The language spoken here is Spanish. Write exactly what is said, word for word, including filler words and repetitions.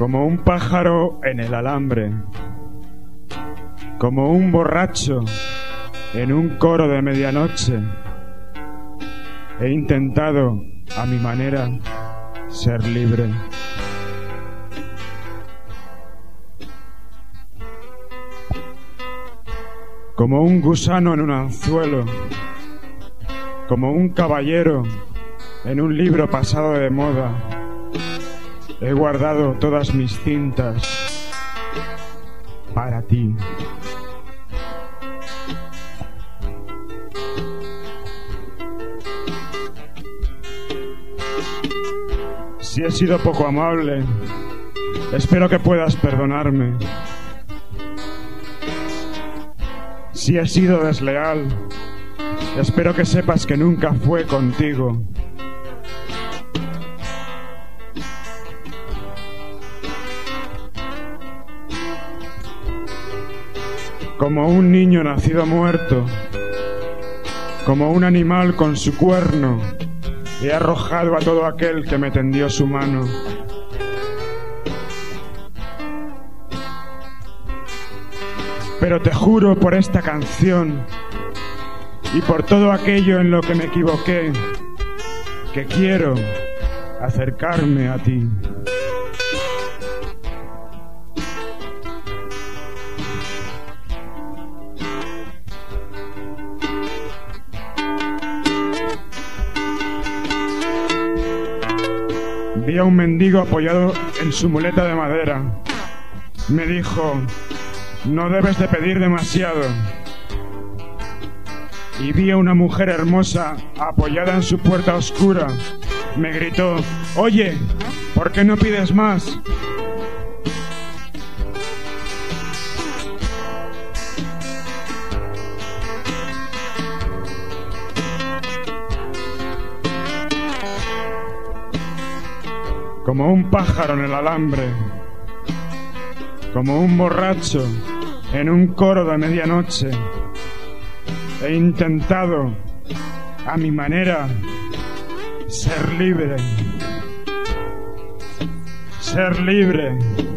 como un pájaro en el alambre, como un borracho en un coro de medianoche. He intentado, a mi manera, ser libre. Como un gusano en un anzuelo, como un caballero en un libro pasado de moda, he guardado todas mis cintas para ti. Si he sido poco amable, espero que puedas perdonarme. Si he sido desleal, espero que sepas que nunca fue contigo. Como un niño nacido muerto, como un animal con su cuerno, he arrojado a todo aquel que me tendió su mano. Pero te juro por esta canción y por todo aquello en lo que me equivoqué, que quiero acercarme a ti. Vi a un mendigo apoyado en su muleta de madera. Me dijo: no debes de pedir demasiado. Y vi a una mujer hermosa apoyada en su puerta oscura. Me gritó: oye, ¿por qué no pides más? Como un pájaro en el alambre, como un borracho en un coro de medianoche, he intentado, a mi manera, ser libre. Ser libre.